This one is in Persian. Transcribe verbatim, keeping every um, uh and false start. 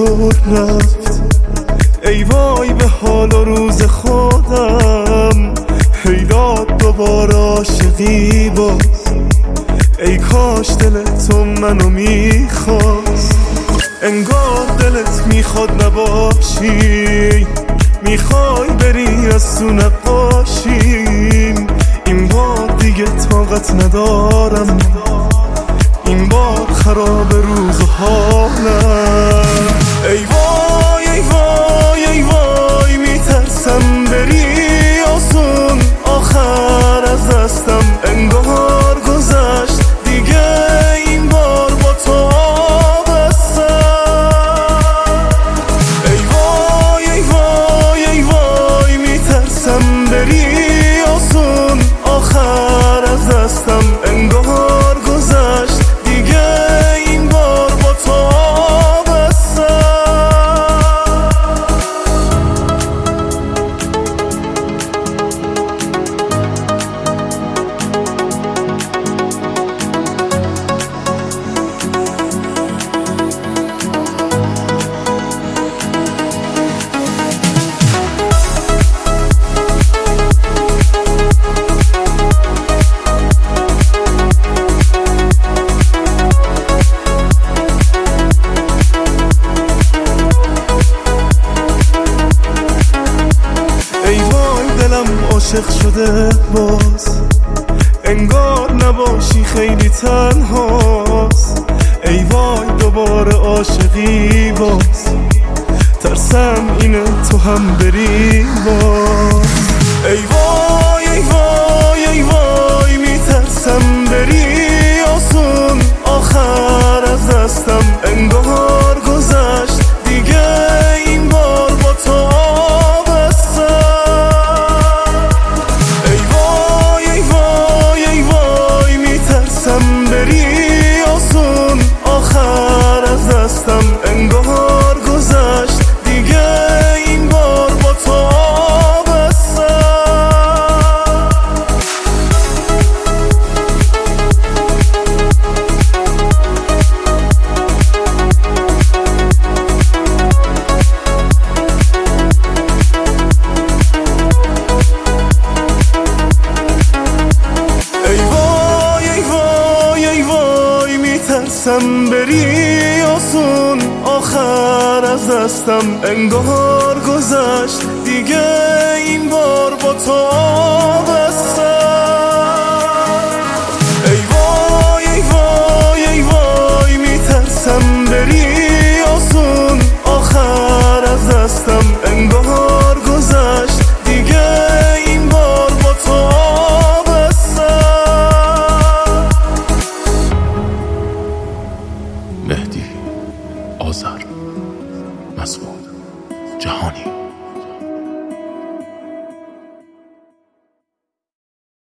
چطور رفت، ای وای به حال و روز خودم، پیدات دوباره عاشقی باز. ای کاش دل تو منو میخواست، انگار دلت میخواد نباشی، میخوای بری از تو نقاشیم. این بار دیگه طاقت ندارم، این بار خراب روز و حالم. ای وای ای وای ای وای میترسم بری آسون، آخر از دستم انگار گذشت دیگه، این بار با تو بستم. ای وای ای وای ای وای میترسم بری آسون، آخر از دستم انگار گذشت دیگه، این بار با تو بستم. عاشق شده باز، انگار نباشی خیلی تنهاست. ای وای دوباره عاشقی باز، ترسم اینه تو هم بری باز. ای وای ای وای ای وای میترسم بری آسون، آخر از دستم انگار گذشت دیگه، این بار با تو بری آسون، آخر از دستم انگار گذشت دیگه، این بار با تو بستم. میترسم بری آسون، آخر از دستم انگار گذشت دیگه، این بار با تو بستم. ای وای ای وای ای وای میترسم بری آسون، آخر از دستم انگار گذشت دیگه، این بار با تو مهدی آذر، مسعود جهانی.